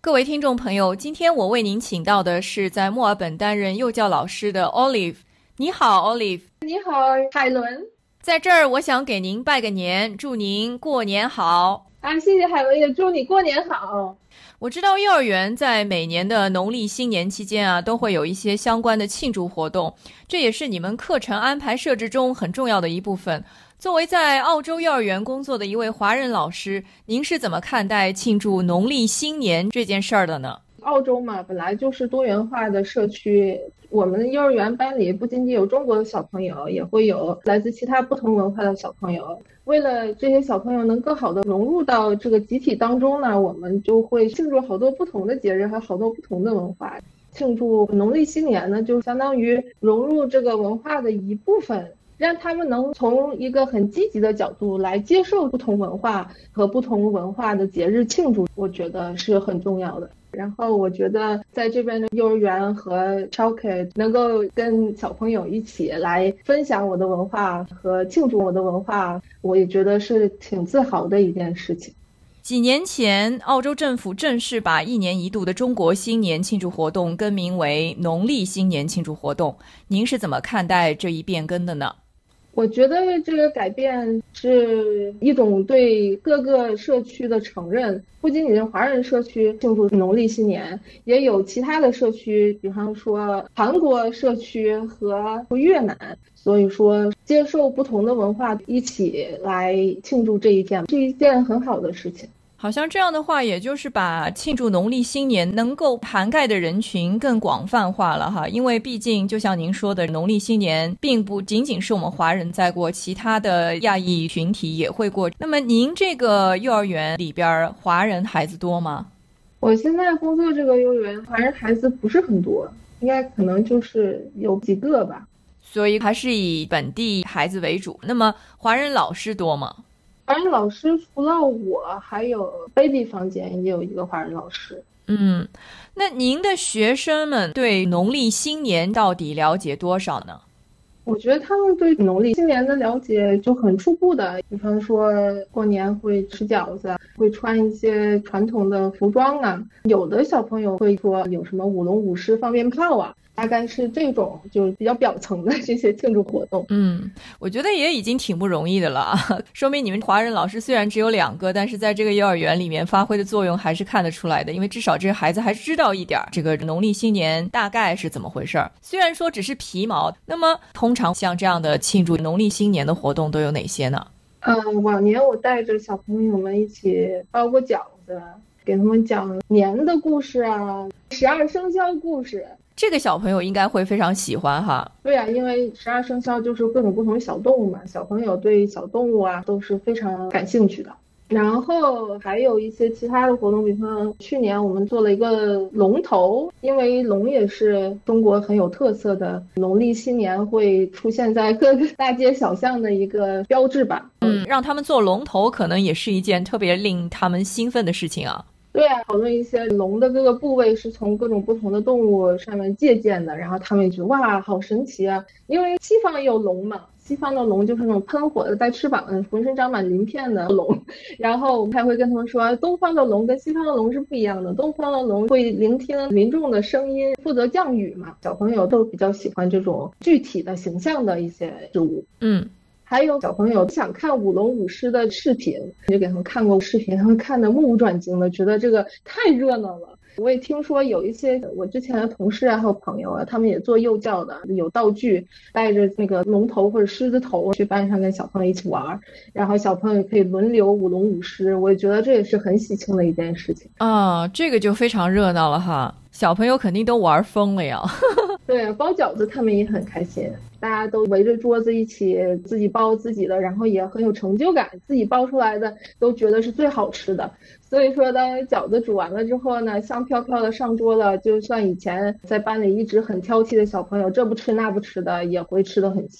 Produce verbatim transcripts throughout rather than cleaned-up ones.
各位听众朋友，今天我为您请到的是在墨尔本担任幼教老师的 Olive。 你好 Olive。 你好海伦。 在这儿我想给您拜个年，祝您过年好啊！谢谢海伦，也祝你过年好。 我知道幼儿园在每年的农历新年期间啊，都会有一些相关的庆祝活动，这也是你们课程安排设置中很重要的一部分。作为在澳洲幼儿园工作的一位华人老师，您是怎么看待庆祝农历新年这件事儿的呢？ 澳洲嘛，本来就是多元化的社区，我们幼儿园班里不仅仅有中国的小朋友，也会有来自其他不同文化的小朋友。为了这些小朋友能更好的融入到这个集体当中呢，我们就会庆祝好多不同的节日，还有好多不同的文化。庆祝农历新年呢，就相当于融入这个文化的一部分，让他们能从一个很积极的角度来接受不同文化和不同文化的节日庆祝，我觉得是很重要的。然后我觉得在这边的幼儿园和 childcare 能够跟小朋友一起来分享我的文化和庆祝我的文化，我也觉得是挺自豪的一件事情。 几年前，澳洲政府正式把一年一度的中国新年庆祝活动更名为农历新年庆祝活动，您是怎么看待这一变更的呢？ 我觉得这个改变是一种对各个社区的承认，不仅仅是华人社区庆祝农历新年，也有其他的社区，比方说韩国社区和越南，所以说接受不同的文化一起来庆祝这一天，是一件很好的事情。 好像这样的话，也就是把庆祝农历新年能够涵盖的人群更广泛化了哈。因为毕竟就像您说的，农历新年并不仅仅是我们华人在过，其他的亚裔群体也会过。那么您这个幼儿园里边华人孩子多吗？ 我现在工作这个幼儿园华人孩子不是很多，应该可能就是有几个吧。 所以还是以本地孩子为主。那么华人老师多吗？ 华人老师除了我，还有 baby 房间也有一个华人老师。 嗯，那您的学生们对农历新年到底了解多少呢？ 我觉得他们对农历新年的了解就很初步的，比方说过年会吃饺子，会穿一些传统的服装啊，有的小朋友会说有什么舞龙舞狮放鞭炮啊，大概是这种就是比较表层的这些庆祝活动。 嗯，我觉得也已经挺不容易的了，说明你们华人老师虽然只有两个，但是在这个幼儿园里面发挥的作用还是看得出来的，因为至少这个孩子还知道一点这个农历新年大概是怎么回事儿。虽然说只是皮毛，那么通常像这样的庆祝农历新年的活动都有哪些呢？ 嗯、呃，往年我带着小朋友们一起包过饺子，给他们讲年的故事啊，十二生肖故事。 这个小朋友应该会非常喜欢哈。 对啊，因为十二生肖就是各种不同小动物嘛，小朋友对小动物啊都是非常感兴趣的。然后还有一些其他的活动，比方去年我们做了一个龙头，因为龙也是中国很有特色的，农历新年会出现在各个大街小巷的一个标志吧。 嗯，让他们做龙头可能也是一件特别令他们兴奋的事情啊。 对啊，讨论一些龙的各个部位是从各种不同的动物上面借鉴的，然后他们也觉得哇好神奇啊，因为西方也有龙嘛，西方的龙就是那种喷火的带翅膀的浑身长满鳞片的龙，然后我们还会跟他们说东方的龙跟西方的龙是不一样的，东方的龙会聆听民众的声音，负责降雨嘛，小朋友都比较喜欢这种具体的形象的一些事物。 嗯， 还有小朋友想看舞龙舞狮的视频，就给他们看过视频，他们看得目不转睛的，觉得这个太热闹了。我也听说有一些我之前的同事啊还有朋友啊，他们也做幼教的，有道具带着那个龙头或者狮子头去班上跟小朋友一起玩，然后小朋友可以轮流舞龙舞狮，我也觉得这也是很喜庆的一件事情啊，这个就非常热闹了哈，小朋友肯定都玩疯了呀。 对，包饺子他们也很开心，大家都围着桌子一起自己包自己的，然后也很有成就感，自己包出来的都觉得是最好吃的。所以说当饺子煮完了之后呢，香飘飘的上桌了，就算以前在班里一直很挑剔的小朋友，这不吃那不吃的也会吃得很香。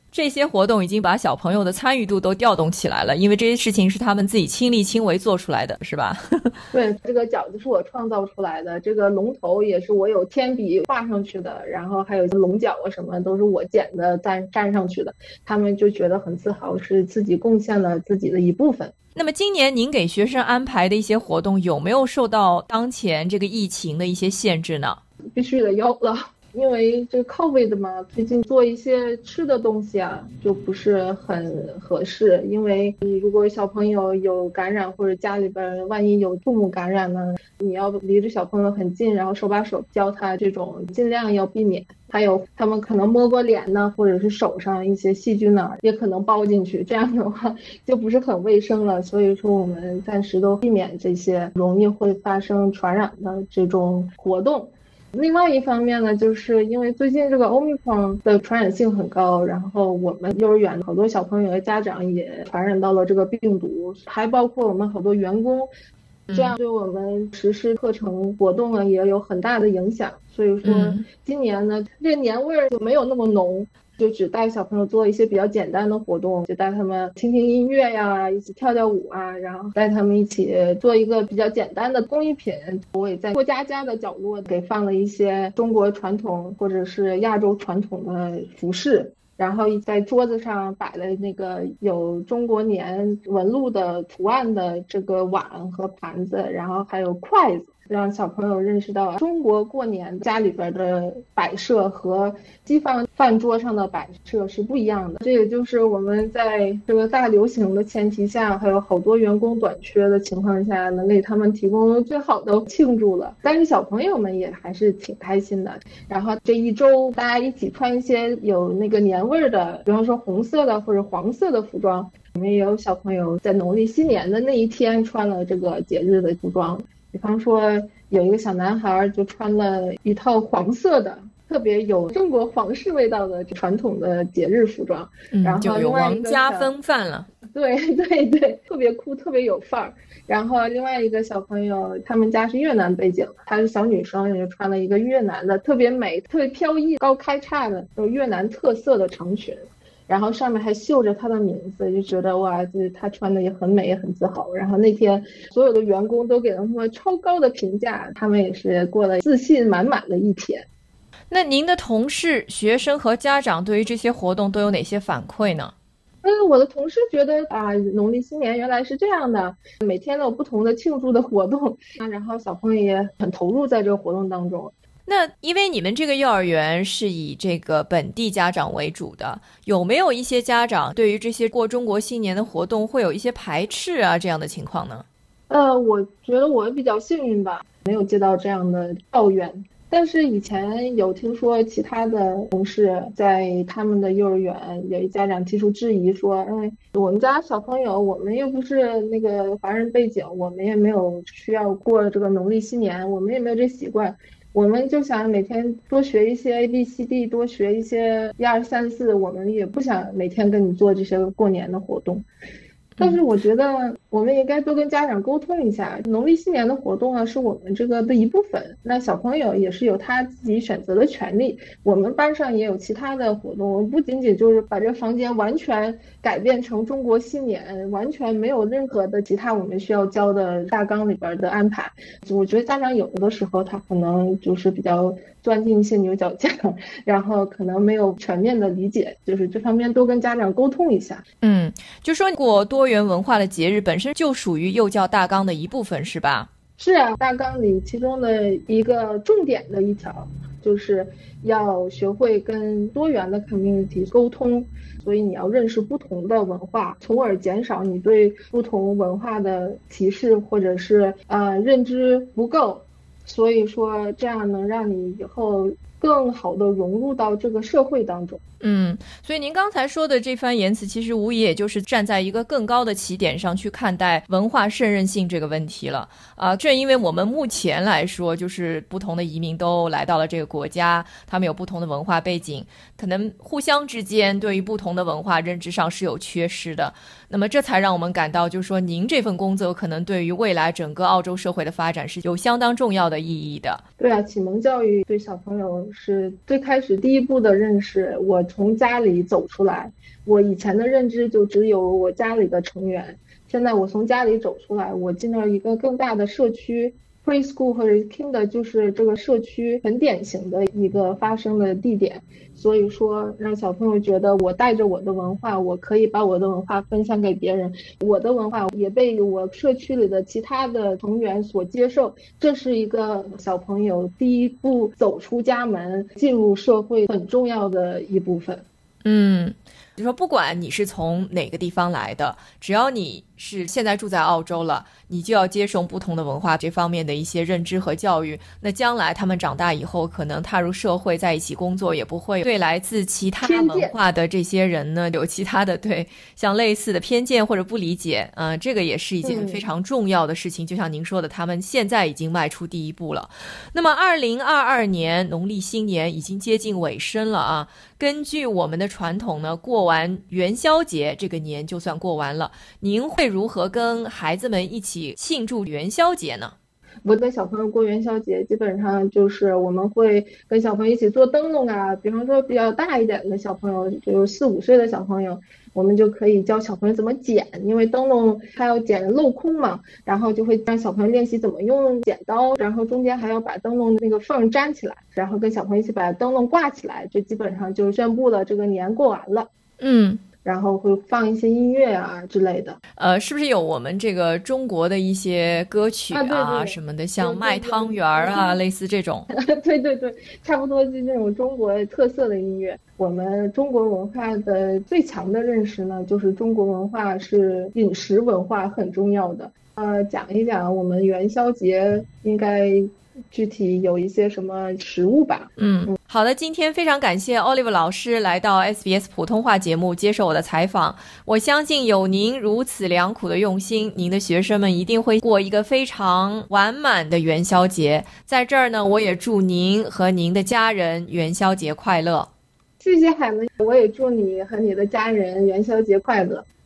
这些活动已经把小朋友的参与度都调动起来了，因为这些事情是他们自己亲力亲为做出来的，是吧？ 对，这个饺子是我创造出来的，这个龙头也是我有铅笔画上去的，然后还有龙角啊什么都是我剪的站站上去的，他们就觉得很自豪，是自己贡献了自己的一部分。 那么今年您给学生安排的一些活动有没有受到当前这个疫情的一些限制呢？ 必须得有了。因为这个 COVID 嘛，最近做一些吃的东西啊，就不是很合适。因为你如果小朋友有感染，或者家里边万一有父母感染呢，你要离着小朋友很近，然后手把手教他，这种尽量要避免。还有他们可能摸过脸呢，或者是手上一些细菌呢，也可能包进去，这样的话就不是很卫生了。所以说我们暂时都避免这些容易会发生传染的这种活动。另外一方面呢，就是因为最近这个 Omicron 的传染性很高，然后我们幼儿园好多小朋友和家长也传染到了这个病毒，还包括我们好多员工，这样对我们实施课程活动呢也有很大的影响。所以说今年呢，这个年味儿就没有那么浓，就只带小朋友做一些比较简单的活动，就带他们听听音乐呀，一起跳跳舞啊，然后带他们一起做一个比较简单的工艺品。我也在过家家的角落给放了一些中国传统或者是亚洲传统的服饰，然后在桌子上摆了那个有中国年纹路的图案的这个碗和盘子，然后还有筷子，让小朋友认识到中国过年家里边的摆设和西方饭桌上的摆设是不一样的。这也就是我们在这个大流行的前提下，还有好多员工短缺的情况下，能给他们提供最好的庆祝了。但是小朋友们也还是挺开心的。然后这一周大家一起穿一些有那个年味儿的，比方说红色的或者黄色的服装。我们也有小朋友在农历新年的那一天穿了这个节日的服装，比方说有一个小男孩就穿了一套黄色的特别有中国皇室味道的传统的节日服装， 嗯， 然后就有王家风范了。 对对对，特别酷，特别有范儿。然后另外一个小朋友，他们家是越南背景，她是小女生，也就穿了一个越南的特别美、特别飘逸、高开叉的有越南特色的长裙，然后上面还绣着她的名字，就觉得哇，就是她穿的也很美，也很自豪。然后那天所有的员工都给他们超高的评价，他们也是过了自信满满的一天。 那您的同事、学生和家长对于这些活动都有哪些反馈呢？ 嗯，我的同事觉得啊，农历新年原来是这样的，每天都有不同的庆祝的活动，然后小朋友也很投入在这个活动当中。 那因为你们这个幼儿园是以这个本地家长为主的，有没有一些家长对于这些过中国新年的活动会有一些排斥啊这样的情况呢？ 呃，我觉得我比较幸运吧，没有接到这样的抱怨。但是以前有听说其他的同事在他们的幼儿园有一家长提出质疑说，哎，我们家小朋友，我们又不是那个华人背景，我们也没有需要过这个农历新年，我们也没有这习惯，我们就想每天多学一些 A B C D， 多学一些一二三四，我们也不想每天跟你做这些过年的活动。但是我觉得我们应该多跟家长沟通一下，农历新年的活动啊是我们这个的一部分，那小朋友也是有他自己选择的权利。我们班上也有其他的活动，我们不仅仅就是把这个房间完全改变成中国新年，完全没有任何的其他我们需要教的大纲里边的安排。我觉得家长有的时候他可能就是比较钻进一些牛角尖，然后可能没有全面的理解，就是这方面多跟家长沟通一下。 嗯，就说过多元文化的节日本身就属于幼教大纲的一部分，是吧？ 是啊，大纲里其中的一个重点的一条就是要学会跟多元的 community 沟通，所以你要认识不同的文化，从而减少你对不同文化的歧视或者是呃认知不够，所以说这样能让你以后更好的融入到这个社会当中。 嗯，所以您刚才说的这番言辞，其实无疑也就是站在一个更高的起点上去看待文化胜任性这个问题了啊、呃。正因为我们目前来说，就是不同的移民都来到了这个国家，他们有不同的文化背景，可能互相之间对于不同的文化认知上是有缺失的。那么这才让我们感到，就是说您这份工作可能对于未来整个澳洲社会的发展是有相当重要的意义的。 对啊，启蒙教育对小朋友是最开始第一步的认识，我从家里走出来，我以前的认知就只有我家里的成员，现在我从家里走出来，我进到一个更大的社区。Preschool 或者 Kinder 就是这个社区很典型的一个发生的地点，所以说让小朋友觉得我带着我的文化，我可以把我的文化分享给别人，我的文化也被我社区里的其他的成员所接受，这是一个小朋友第一步走出家门进入社会很重要的一部分。 嗯，就说不管你是从哪个地方来的，只要你是现在住在澳洲了，你就要接受不同的文化这方面的一些认知和教育，那将来他们长大以后可能踏入社会在一起工作，也不会对来自其他文化的这些人呢有其他的对像类似的偏见或者不理解。嗯、呃，这个也是一件非常重要的事情、嗯、就像您说的，他们现在已经迈出第一步了。那么二零二二年农历新年已经接近尾声了啊，根据我们的传统呢，过完元宵节这个年就算过完了，您会如何跟孩子们一起庆祝元宵节呢？ 我跟小朋友过元宵节基本上就是我们会跟小朋友一起做灯笼啊，比方说比较大一点的小朋友，就是四五岁的小朋友，我们就可以教小朋友怎么剪，因为灯笼还要剪镂空嘛，然后就会让小朋友练习怎么用剪刀，然后中间还要把灯笼那个缝粘起来，然后跟小朋友一起把灯笼挂起来，这基本上就宣布了这个年过完了。 嗯， 然后会放一些音乐啊之类的。 呃，是不是有我们这个中国的一些歌曲啊， 啊对对什么的，像卖汤圆儿啊，类似这种？ 对对对，差不多是这种中国特色的音乐。我们中国文化的最强的认识呢，就是中国文化是饮食文化很重要的。呃，讲一讲我们元宵节应该具体有一些什么食物吧。 嗯，好的，今天非常感谢 Oliver 老师来到 S B S 普通话节目接受我的采访。我相信有您如此良苦的用心，您的学生们一定会过一个非常完满的元宵节。在这儿呢，我也祝您和您的家人元宵节快乐。 谢谢海文，我也祝你和你的家人元宵节快乐。